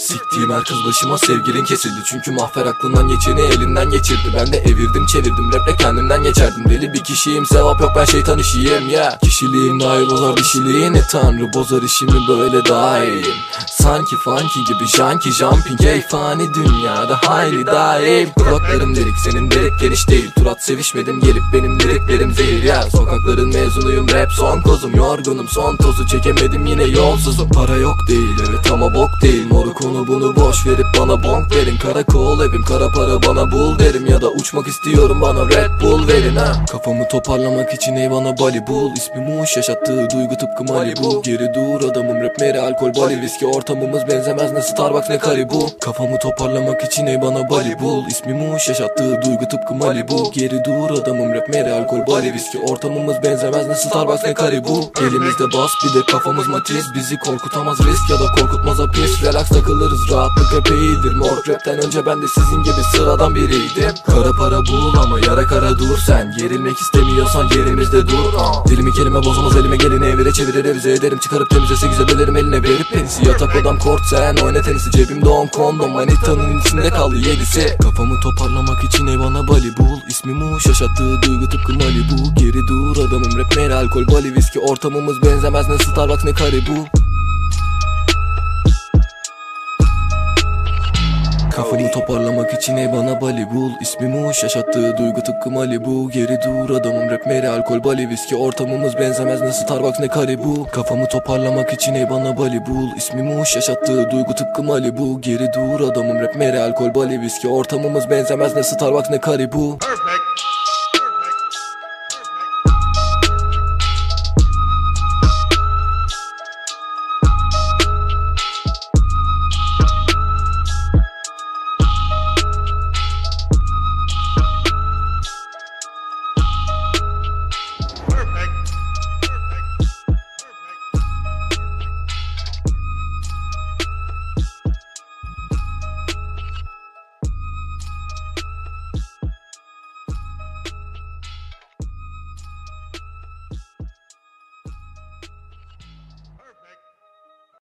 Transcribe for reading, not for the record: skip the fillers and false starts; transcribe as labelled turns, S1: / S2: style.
S1: Siktiğim her kız başıma sevgilin kesildi. Çünkü mahver aklından geçeni elinden geçirdi. Ben de evirdim çevirdim raple kendimden geçerdim. Deli bir kişiyim, sevap yok, ben şeytan işiyim ya. Kişiliğim dair bozar dişiliğini, tanrı bozar işimi, böyle daha iyiyim. Sanki funky gibi junkie jumping, ey fani dünyada hayli daim. Kulaklarım delik, senin delik geniş değil. Turat sevişmedim gelip, benim liriklerim zehir ya. Sokakların mezunuyum, rap son kozum. Yorgunum, son tozu çekemedim, yine yolsuzum. Para yok değil evet ama bok değil. Moruk onu bunu boş verip bana bonk verin. Karakol evim, kara para bana bul derim. Ya da uçmak istiyorum, bana Red Bull verin ha. Kafamı toparlamak için ey bana Bali bul. İsmi Muş, yaşattığı duygu tıpkı Malibu. Geri dur adamım, rap meri alkol Bali viski. Ortamımız benzemez ne Starbucks ne Karibu. Kafamı toparlamak için ey bana Bali bul. İsmi Muş, yaşattığı duygu tıpkı Malibu. Geri dur adamım, rap meri alkol Bali viski. Ortamımız benzemez ne Starbucks ne Karibu. Elimizde bas bir de kafamız matiz. Bizi korkutamaz risk ya da korkutmaz hapis. Relax takılırız, rahatlık epeydir. Morg rapten önce ben de sizin gibi sıradan biriydim. Kara para bul ama yara kara dur sen. Gerilmek istemiyorsan yerimizde dur. Dilimi kelime bozamaz, elime geleni evire çevire revize ederim. Çıkarıp temize 8'e bölerim, eline verip penisi. Yatak odam kort, sen oyna tenisi. Cebimde 10 kondom, manitanın içinde kaldı 7'si. Kafamı toparlamak için ey bana Bali bul. İsmi Muş, yaşattığı duygu tıpkı Malibu. Geri dur adamım, rap meri alkol Bali viski. Ortamımız benzemez ne Starbucks ne Karibu. Kafamı toparlamak için ey bana Bali bul. İsmi Muş, yaşattığı duygu tıpkı Malibu. Geri dur adamım, rap meri alkol Bali viski. Ortamımız benzemez ne Starbucks ne Karibu. Kafamı toparlamak için ey bana Bali bul. İsmi Muş, yaşattığı duygu tıpkı Malibu. Geri dur adamım, rap meri alkol Bali viski. Ortamımız benzemez ne Starbucks ne Karibu. Perfect.